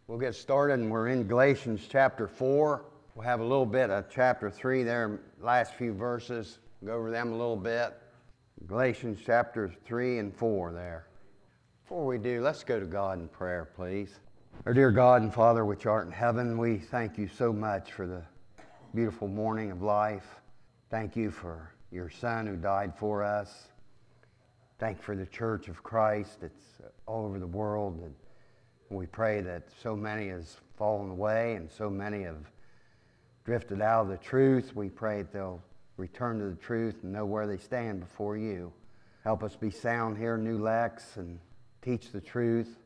We'll get started, and we're in Galatians chapter 4. We'll have a little bit of chapter 3 there, last few verses. Go over them a little bit. Galatians chapters 3 and 4 there. Before we do, let's go to God in prayer, please. Our dear God and Father, which art in heaven, we thank you so much for the beautiful morning of life. Thank you for your Son who died for us. Thank you for the Church of Christ that's all over the world. And we pray that so many has fallen away and so many have drifted out of the truth. We pray that they'll return to the truth and know where they stand before you. Help us be sound here, New Lex, and teach the truth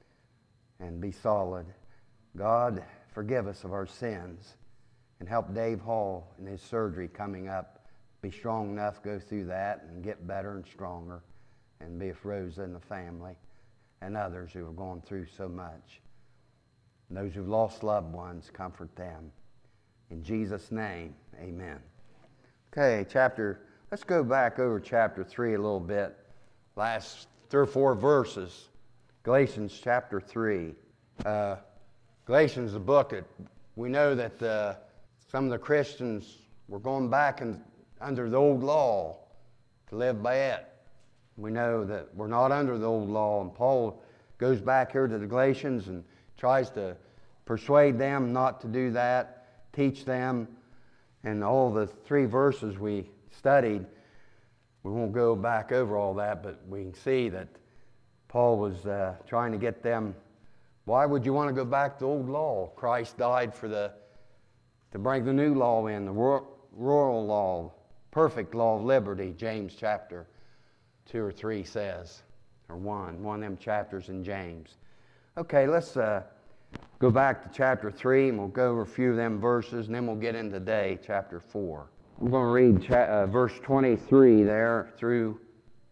and be solid. God, forgive us of our sins and help Dave Hall in his surgery coming up be strong enough to go through that and get better and stronger, and be with Rosa and the family and others who have gone through so much. And those who've lost loved ones, comfort them. In Jesus' name, amen. Okay, let's go back over chapter 3 a little bit. Last 3 or 4 verses. Galatians chapter 3. Galatians is a book that we know that some of the Christians were going back under the old law to live by it. We know that we're not under the old law, and Paul goes back here to the Galatians and tries to persuade them not to do that, teach them. And all the 3 verses we studied, we won't go back over all that, but we can see that Paul was trying to get them, why would you want to go back to the old law? Christ died to bring the new law in, the royal law, perfect law of liberty, James chapter 2 or 3 says, or one of them chapters in James. Okay, let's go back to chapter 3, and we'll go over a few of them verses, and then we'll get into today, chapter 4. I'm going to read verse 23 there through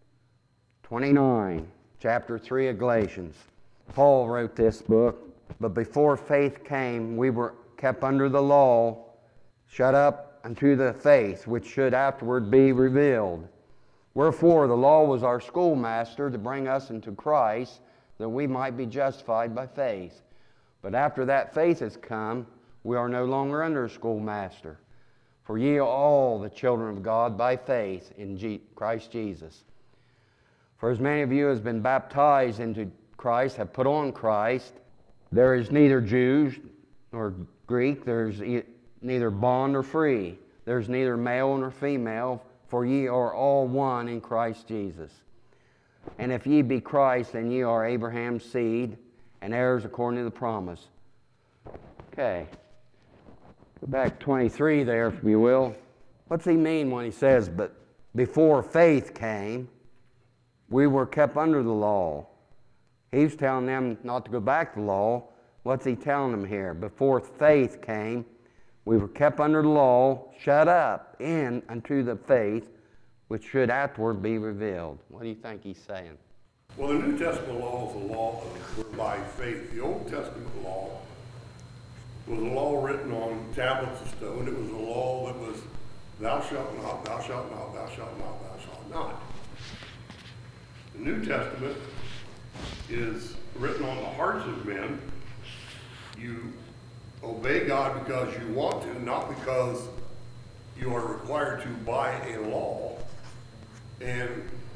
29, chapter 3 of Galatians. Paul wrote this book, but before faith came, we were kept under the law, shut up unto the faith, which should afterward be revealed. Wherefore the law was our schoolmaster to bring us into Christ, that we might be justified by faith. But after that faith has come, we are no longer under a schoolmaster. For ye are all the children of God by faith in Christ Jesus. For as many of you as been baptized into Christ have put on Christ. There is neither Jew nor Greek, there is neither bond nor free. There is neither male nor female, for ye are all one in Christ Jesus. And if ye be Christ, then ye are Abraham's seed, and heirs according to the promise. Okay. Go back 23 there, if you will. What's he mean when he says, but before faith came, we were kept under the law? He's telling them not to go back to the law. What's he telling them here? Before faith came, we were kept under the law, shut up in unto the faith, which should afterward be revealed. What do you think he's saying? Well, the New Testament law is a law by faith. The Old Testament law was a law written on tablets of stone. It was a law that was, thou shalt not, thou shalt not, thou shalt not, thou shalt not. The New Testament is written on the hearts of men. You obey God because you want to, not because you are required to by a law, and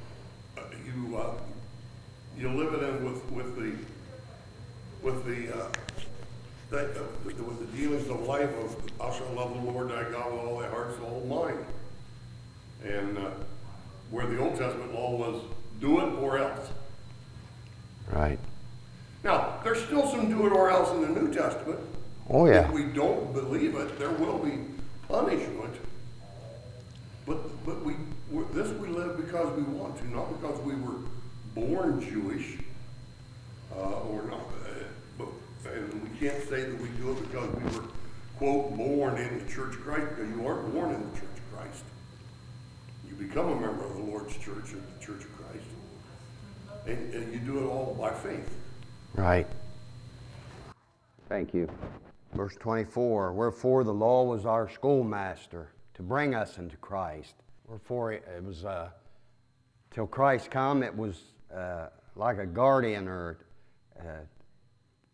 you live it in with the dealings of life of thou shalt love the Lord thy God with all thy heart, soul, and mind. And where the Old Testament law was do it or else. Right. Now, there's still some do it or else in the New Testament. Oh, yeah. If we don't believe it, there will be punishment. But we live because we want to, not because we were born Jewish or not. And we can't say that we do it because we were, quote, born in the Church of Christ, because you aren't born in the Church of Christ. You become a member of the Lord's church, of the Church of Christ. And you do it all by faith. Right. Thank you. Verse 24, wherefore the law was our schoolmaster to bring us into Christ. Wherefore it was, till Christ come, it was like a guardian or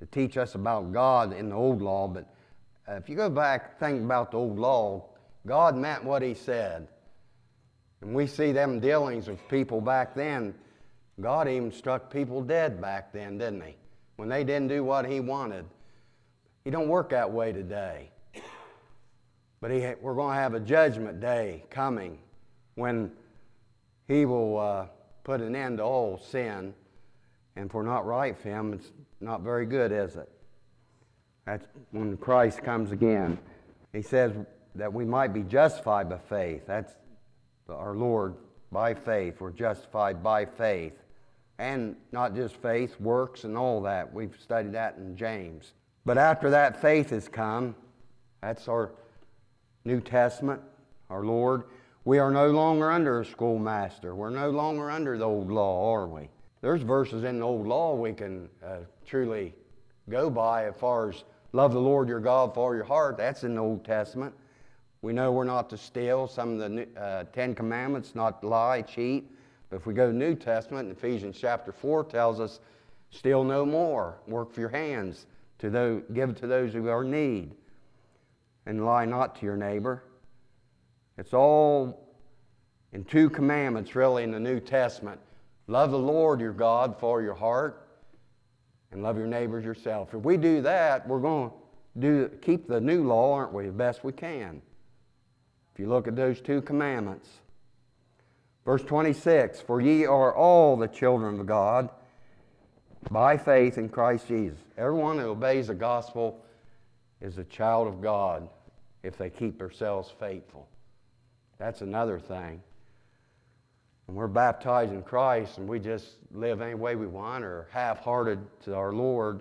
to teach us about God in the old law, but if you go back, think about the old law, God meant what he said. And we see them dealings with people back then. God even struck people dead back then, didn't he? When they didn't do what he wanted. He don't work that way today. But we're going to have a judgment day coming when he will put an end to all sin. And if we're not right for him, it's not very good, is it? That's when Christ comes again. He says that we might be justified by faith. That's our Lord, by faith. We're justified by faith. And not just faith, works and all that. We've studied that in James. But after that faith has come, that's our New Testament, our Lord. We are no longer under a schoolmaster. We're no longer under the old law, are we? There's verses in the old law we can truly go by as far as love the Lord your God with all your heart. That's in the Old Testament. We know we're not to steal. Some of the 10 Commandments, not to lie, cheat. But if we go to the New Testament, Ephesians chapter 4 tells us, steal no more. Work for your hands. Give it to those who are in need. And lie not to your neighbor. It's all in 2 commandments, really, in the New Testament. Love the Lord your God for your heart, and love your neighbors yourself. If we do that, we're going to keep the new law, aren't we, the best we can. If you look at those 2 commandments. Verse 26, for ye are all the children of God by faith in Christ Jesus. Everyone who obeys the gospel is a child of God if they keep themselves faithful. That's another thing. When we're baptized in Christ and we just live any way we want or half-hearted to our Lord,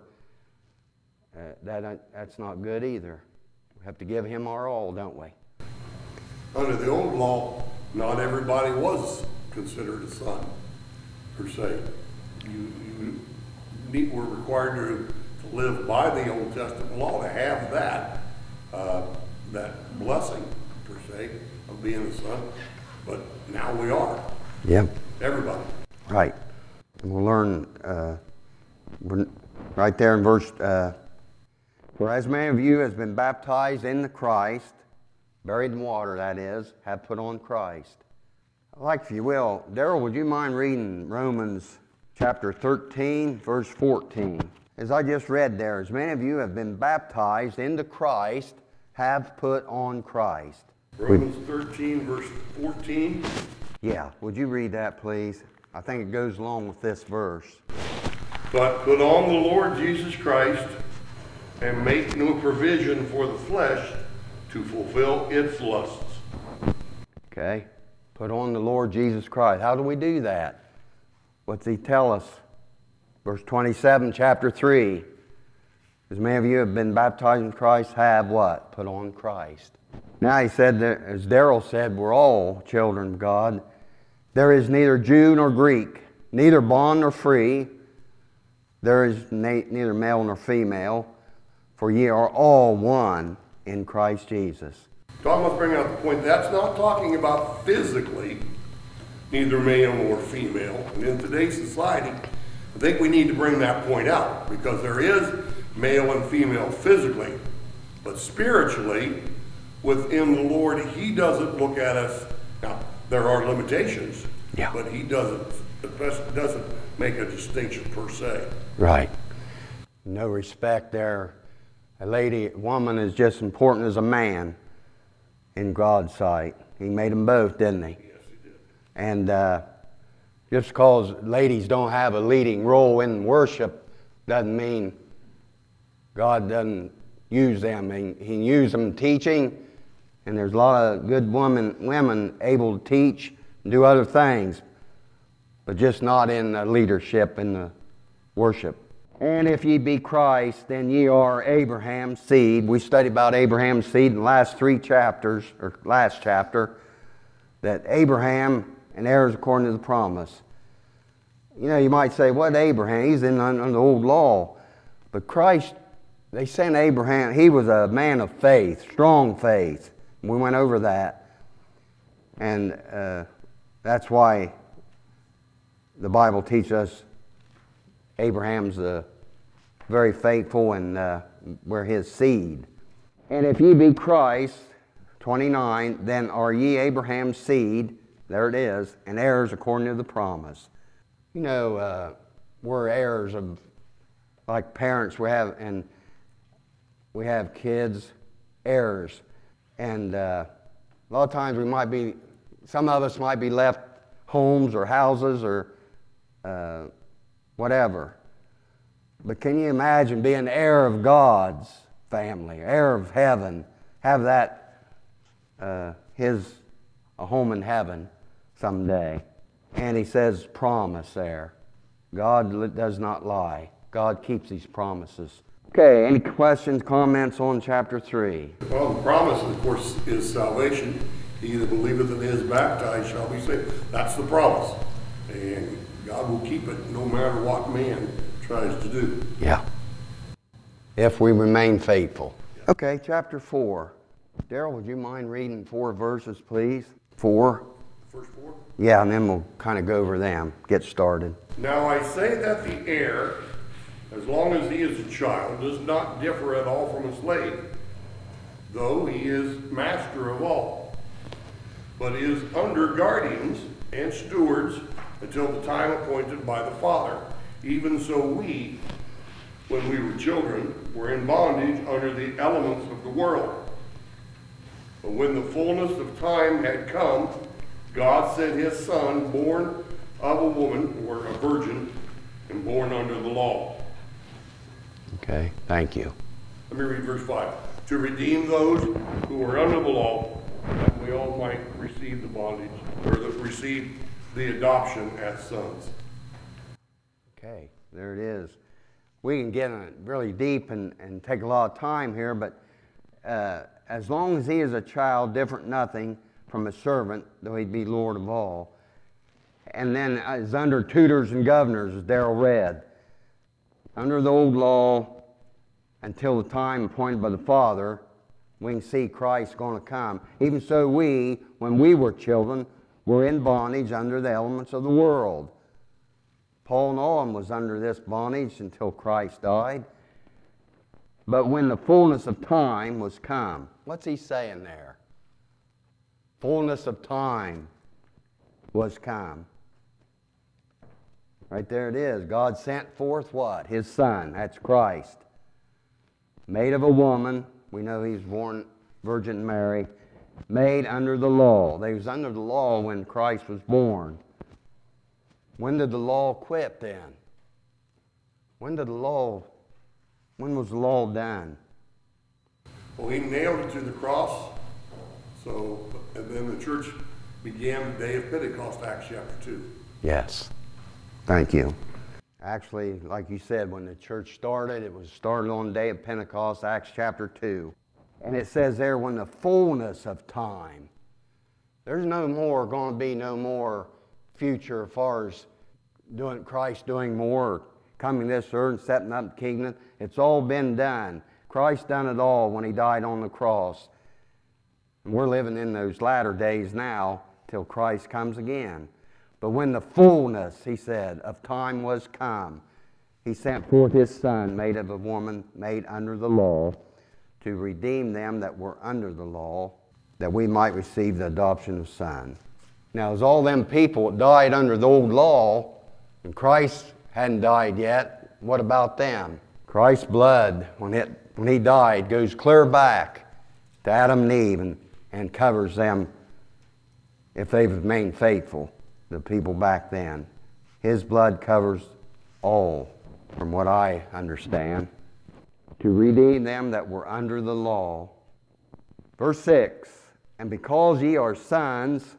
that's not good either. We have to give him our all, don't we? Under the old law, not everybody was considered a son, per se. You were required to live by the Old Testament law to have that blessing, per se, of being a son. But now we are. Yep. Everybody. Right. And we'll learn right there in verse, for as many of you as been baptized into Christ, buried in water, that is, have put on Christ. I'd like, if you will, Daryl, would you mind reading Romans chapter 13, verse 14? As I just read there, as many of you have been baptized into Christ, have put on Christ. Romans 13, verse 14. Yeah, would you read that, please? I think it goes along with this verse. But put on the Lord Jesus Christ, and make no provision for the flesh to fulfill its lusts. Okay, put on the Lord Jesus Christ. How do we do that? What's he tell us? Verse 27, chapter 3. As many of you have been baptized in Christ, have what? Put on Christ. Now he said, that, as Daryl said, we're all children of God. There is neither Jew nor Greek, neither bond nor free. There is neither male nor female, for ye are all one in Christ Jesus. Tom must bring out the point. That's not talking about physically, neither male nor female. And in today's society, I think we need to bring that point out, because there is male and female physically, but spiritually, within the Lord, he doesn't look at us. Now, there are limitations, but he doesn't make a distinction per se. Right. No respect there. A woman is just as important as a man in God's sight. He made them both, didn't he? Yes, he did. And just because ladies don't have a leading role in worship doesn't mean God doesn't use them. He can use them teaching, and there's a lot of good women able to teach and do other things, but just not in the leadership in the worship. And if ye be Christ, then ye are Abraham's seed. We studied about Abraham's seed in the last 3 chapters, or last chapter, that Abraham and heirs according to the promise. You know, you might say, what Abraham? He's under the old law. But Christ, they sent Abraham, he was a man of faith, strong faith. We went over that. And that's why the Bible teaches us Abraham's the very faithful, and we're his seed. And if ye be Christ, 29, then are ye Abraham's seed, there it is, and heirs according to the promise. You know, we're heirs of, like parents we have kids, heirs. And a lot of times some of us might be left homes or houses or whatever. But can you imagine being heir of God's family, heir of heaven, have that, a home in heaven someday? And he says promise there. God does not lie. God keeps these promises. Okay, any questions, comments on chapter 3? Well, the promise, of course, is salvation. He that believeth and is baptized shall be saved. That's the promise. And God will keep it no matter what man tries to do. Yeah. If we remain faithful. Okay, chapter 4. Daryl, would you mind reading 4 verses, please? 4. The first 4? Yeah, and then we'll kind of go over them, get started. Now I say that the heir, as long as he is a child, does not differ at all from a slave, though he is master of all, but is under guardians and stewards until the time appointed by the Father. Even so we, when we were children, were in bondage under the elements of the world. But when the fullness of time had come, God sent his Son, born of a woman, or a virgin, and born under the law. Okay, thank you. Let me read verse 5. To redeem those who are under the law, that we all might receive the bondage, or receive the adoption as sons. Okay, there it is. We can get in it really deep and take a lot of time here, but as long as he is a child, different nothing from a servant, though he be Lord of all. And then is under tutors and governors, as Darrell read. Under the old law, until the time appointed by the Father, we can see Christ going to come. Even so we, when we were children, were in bondage under the elements of the world. Paul Nolan was under this bondage until Christ died. But when the fullness of time was come, what's he saying there? Fullness of time was come. Right there it is. God sent forth what? His Son. That's Christ. Made of a woman. We know he's born Virgin Mary. Made under the law. They was under the law when Christ was born. When did the law quit then? When was the law done? Well, he nailed it to the cross. And then the church began the day of Pentecost, Acts chapter 2. Yes. Thank you. Actually, like you said, when the church started, it was started on the day of Pentecost, Acts chapter 2. And it says there, when the fullness of time. There's going to be no more future as far as Christ doing more, coming to this earth and setting up the kingdom. It's all been done. Christ done it all when he died on the cross. And we're living in those latter days now till Christ comes again. But when the fullness, he said, of time was come, he sent forth his Son, made of a woman, made under the law, to redeem them that were under the law, that we might receive the adoption of son. Now, as all them people died under the old law, and Christ hadn't died yet, what about them? Christ's blood, when he died, goes clear back to Adam and Eve and covers them if they've remained faithful, the people back then. His blood covers all, from what I understand, to redeem them that were under the law. Verse 6, and because ye are sons,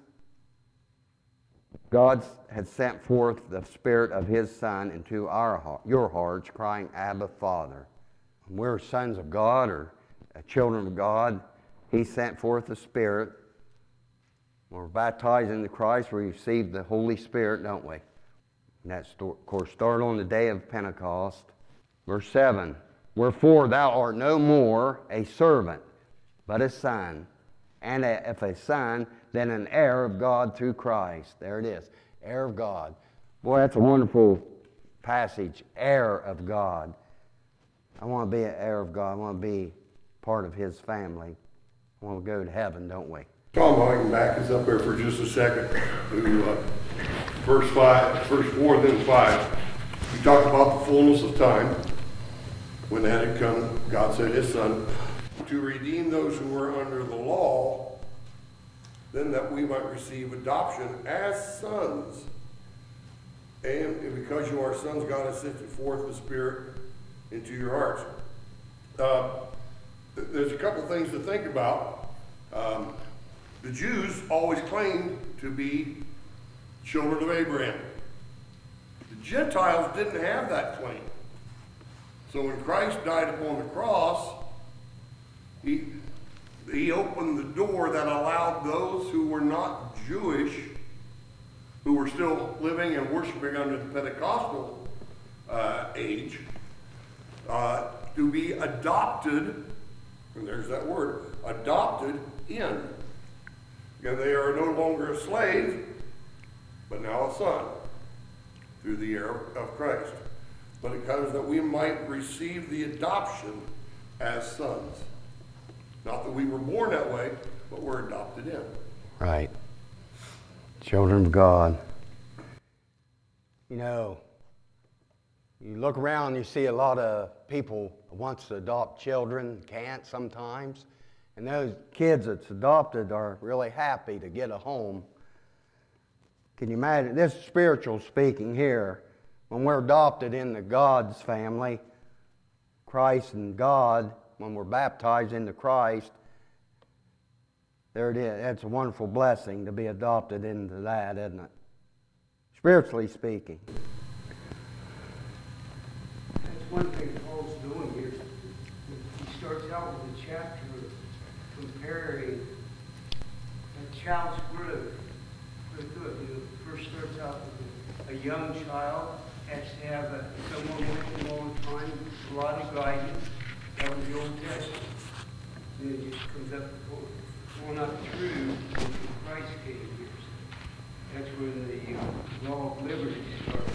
God had sent forth the Spirit of his Son into your hearts, crying, Abba, Father. We're sons of God, or children of God. He sent forth the Spirit. When we're baptized into Christ, we receive the Holy Spirit, don't we? And that, of course, started on the day of Pentecost. Verse 7, wherefore thou art no more a servant, but a son. And if a son, then an heir of God through Christ. There it is, heir of God. Boy, that's a wonderful passage, heir of God. I want to be an heir of God. I want to be part of His family. I want to go to heaven, don't we? Tom, I can back us up there for just a second. To verse 4, then 5. We talked about the fullness of time. When that had come, God sent His Son to redeem those who were under the law, then that we might receive adoption as sons. And because you are sons, God has sent forth the Spirit into your hearts. There's a couple things to think about. The Jews always claimed to be children of Abraham. The Gentiles didn't have that claim. So when Christ died upon the cross, he opened the door that allowed those who were not Jewish, who were still living and worshiping under the Pentecostal age, to be adopted, and there's that word, adopted in. And they are no longer a slave, but now a son, through the heir of Christ. But it comes that we might receive the adoption as sons. Not that we were born that way, but we're adopted in. Right. Children of God. You know, you look around, you see a lot of people who wants to adopt children, can't sometimes. And those kids that's adopted are really happy to get a home. Can you imagine? This is spiritual speaking here. When we're adopted into God's family, Christ and God, when we're baptized into Christ, there it is. That's a wonderful blessing to be adopted into that, isn't it? Spiritually speaking. That's one thing Paul's doing here. He starts out with a chapter comparing a child's growth. First starts out with a young child has to have someone with him all the time, a lot of guidance. That was the Old Testament. And it just comes up, well, not true until Christ came here. So that's when the law of liberty started.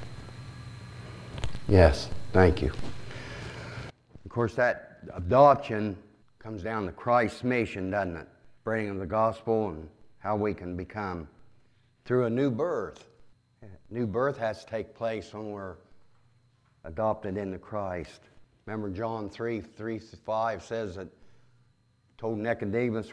Yes, thank you. Of course, that adoption comes down to Christ's mission, doesn't it? Spreading of the gospel and how we can become through a new birth. New birth has to take place when we're adopted into Christ. Remember John 3:5 says that, told Nicodemus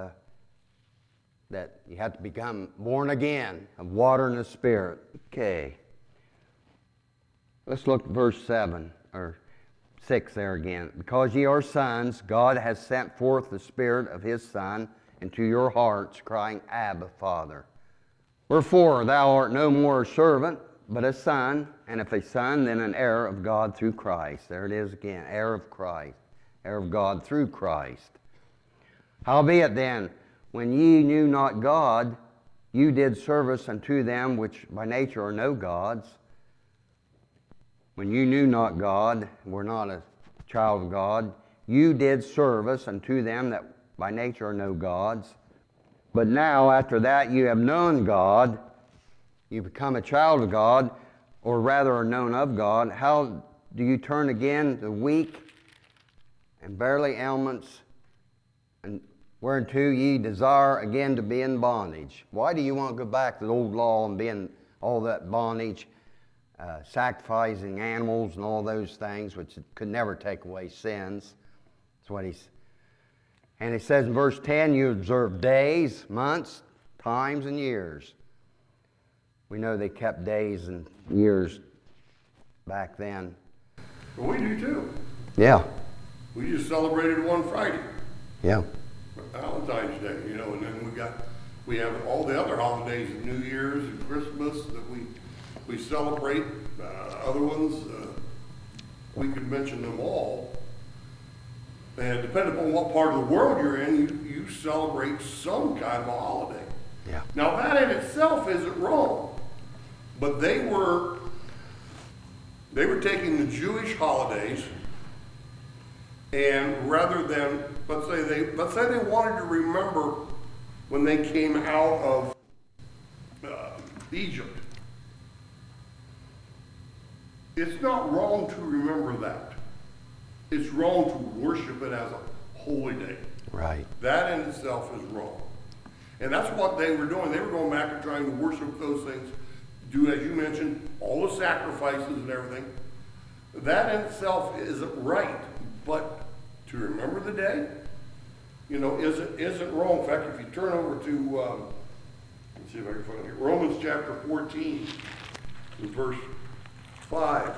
that you have to become born again of water and the Spirit. Okay. Let's look at verse 7 or 6 there again. Because ye are sons, God has sent forth the Spirit of His Son into your hearts, crying, Abba, Father. Wherefore thou art no more a servant, but a son, and if a son, then an heir of God through Christ. There it is again, heir of Christ, heir of God through Christ. Howbeit then, when ye knew not God, you did service unto them which by nature are no gods. When you knew not God, were not a child of God, you did service unto them that by nature are no gods. But now, after that you have known God, you become a child of God, or rather are known of God, how do you turn again to weak and barely ailments, and whereunto ye desire again to be in bondage? Why do you want to go back to the old law and be in all that bondage, sacrificing animals and all those things, which could never take away sins? That's what he's... And it says in verse 10, you observe days, months, times, and years. We know they kept days and years back then. Well, we do too. Yeah. We just celebrated one Friday. Yeah. Valentine's Day, and then we have all the other holidays, New Year's and Christmas that we celebrate. Other ones, we could mention them all. And depending upon what part of the world you're in, you celebrate some kind of a holiday. Yeah. Now that in itself isn't wrong, but they were taking the Jewish holidays, and rather than let's say they wanted to remember when they came out of Egypt. It's not wrong to remember that. It's wrong to worship it as a holy day. Right. That in itself is wrong. And that's what they were doing. They were going back and trying to worship those things, do, as you mentioned, all the sacrifices and everything. That in itself isn't right. But to remember the day, isn't wrong. In fact, if you turn over to, let's see if I can find it here, Romans chapter 14, in verse 5.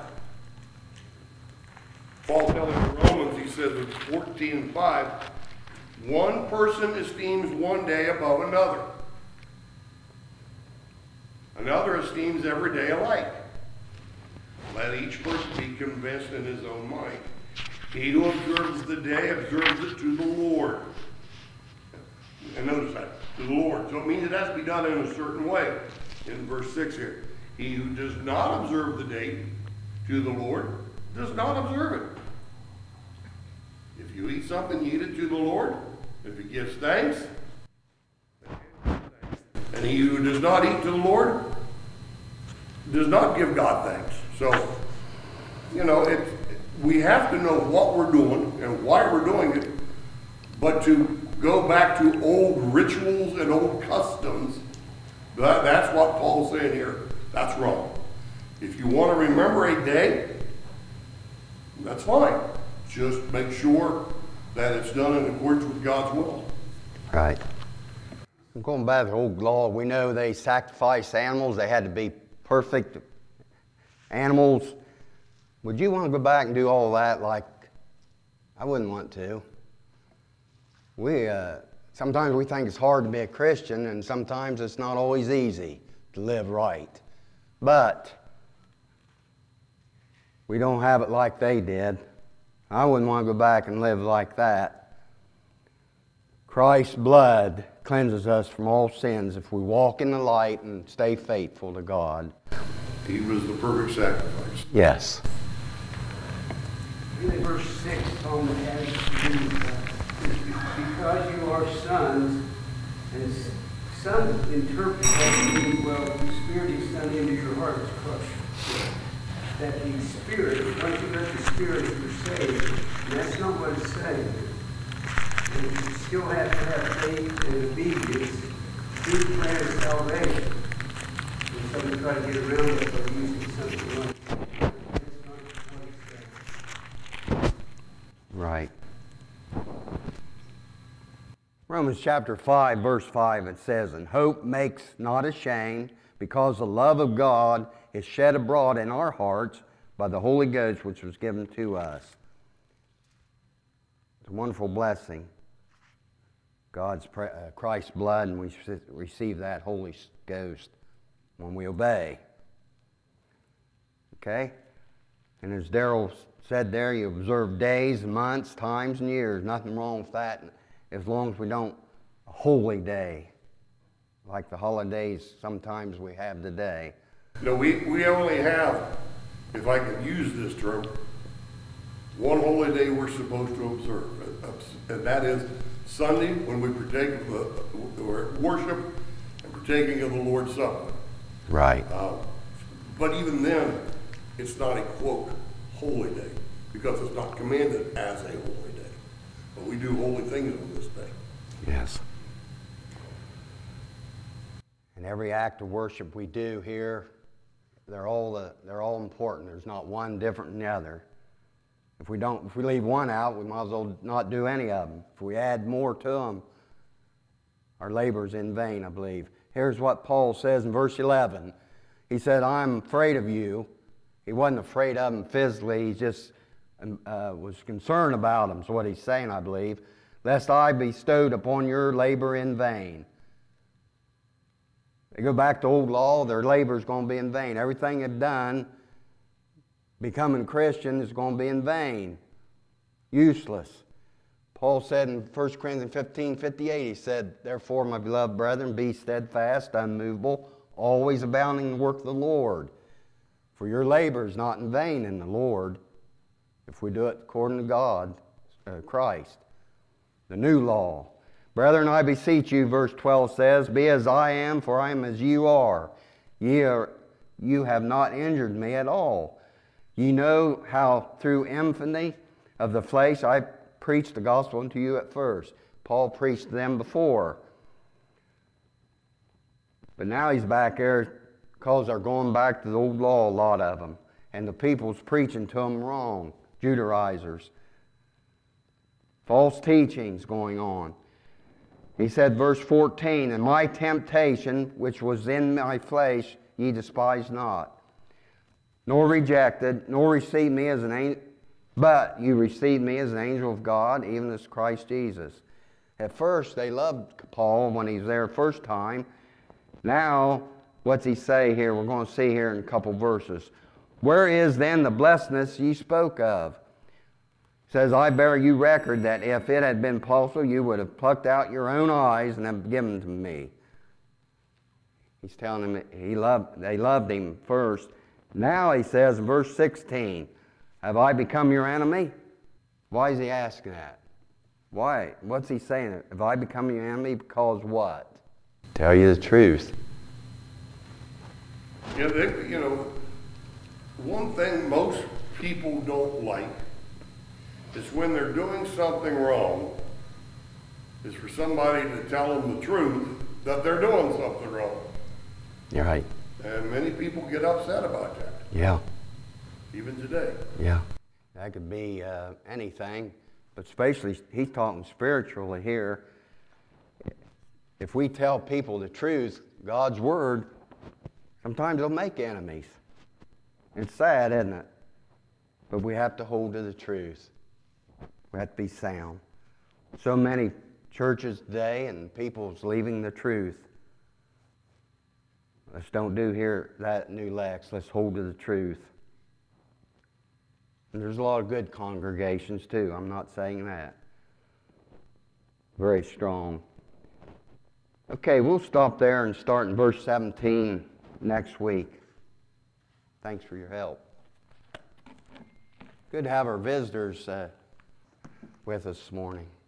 Paul telling the Romans, he says in 14:5, one person esteems one day above another. Another esteems every day alike. Let each person be convinced in his own mind. He who observes the day observes it to the Lord. And notice that, to the Lord. So it means it has to be done in a certain way. In verse 6 here. He who does not observe the day to the Lord does not observe it. If you eat something, you eat it to the Lord. If he gives thanks, and he who does not eat to the Lord does not give God thanks. So, we have to know what we're doing and why we're doing it, but to go back to old rituals and old customs, that's what Paul's saying here. That's wrong. If you want to remember a day, that's fine. Just make sure that it's done in accordance with God's will. Right. Going back to the old law, we know they sacrificed animals. They had to be perfect animals. Would you want to go back and do all that? I wouldn't want to. Sometimes we think it's hard to be a Christian, and sometimes it's not always easy to live right. But we don't have it like they did. I wouldn't want to go back and live like that. Christ's blood cleanses us from all sins if we walk in the light and stay faithful to God. He was the perfect sacrifice. Yes. In verse 6, Paul has because you are sons, and sons interpret that meaning, well, the Spirit is sent into your heart is crushed. That the Spirit, once you let the Spirit, you're saved. And that's not what it's saying. And you still have to have faith and obedience to the plan of salvation. And so we try to get around it by using something like that. That's not what it's saying. Right. Romans chapter 5, verse 5, it says, and hope makes not ashamed, because the love of God is shed abroad in our hearts by the Holy Ghost, which was given to us. It's a wonderful blessing. Christ's blood, and we receive that Holy Ghost when we obey. Okay? And as Darrell said there, you observe days, months, times, and years. Nothing wrong with that, as long as we don't a holy day, like the holidays sometimes we have today. No, we only have, if I can use this term, one holy day we're supposed to observe, and that is Sunday, when we partake of the worship and partaking of the Lord's Supper. Right. But even then, it's not a, quote, holy day, because it's not commanded as a holy day. But we do holy things on this day. Yes. And every act of worship we do here, they're all important. There's not one different than the other. If we leave one out, we might as well not do any of them. If we add more to them, our labor's in vain, I believe. Here's what Paul says in verse 11. He said, I'm afraid of you. He wasn't afraid of them physically. He just was concerned about them, is what he's saying, I believe. Lest I bestowed upon your labor in vain. They go back to old law, their labor's going to be in vain. Everything they've done, becoming Christian, is going to be in vain. Useless. Paul said in 1 Corinthians 15:58, he said, therefore, my beloved brethren, be steadfast, unmovable, always abounding in the work of the Lord. For your labor is not in vain in the Lord, if we do it according to God, Christ. The new law. Brethren, I beseech you, verse 12 says, be as I am, for I am as you are. You have not injured me at all. Ye know how through infamy of the flesh, I preached the gospel unto you at first. Paul preached to them before. But now he's back there because they're going back to the old law, a lot of them. And the people's preaching to them wrong, Judaizers. False teachings going on. He said, verse 14, and my temptation, which was in my flesh, ye despise not, nor rejected, nor received me as an angel, but you received me as an angel of God, even as Christ Jesus. At first, they loved Paul when he's there first time. Now, what's he say here? We're going to see here in a couple verses. Where is then the blessedness ye spoke of? It says, I bear you record that if it had been possible, you would have plucked out your own eyes and have given them to me. He's telling them they loved him first. Now he says in verse 16, have I become your enemy? Why is he asking that? Why? What's he saying? Have I become your enemy because what? Tell you the truth. Yeah, one thing most people don't like is when they're doing something wrong, is for somebody to tell them the truth that they're doing something wrong. You're right. And many people get upset about that. Yeah. Even today. Yeah. That could be anything, but especially he's talking spiritually here. If we tell people the truth, God's word, sometimes it'll make enemies. It's sad, isn't it? But we have to hold to the truth. We have to be sound. So many churches today and people's leaving the truth. Let's don't do here that New Lex. Let's hold to the truth. And there's a lot of good congregations too. I'm not saying that. Very strong. Okay, we'll stop there and start in verse 17 next week. Thanks for your help. Good to have our visitors with us this morning.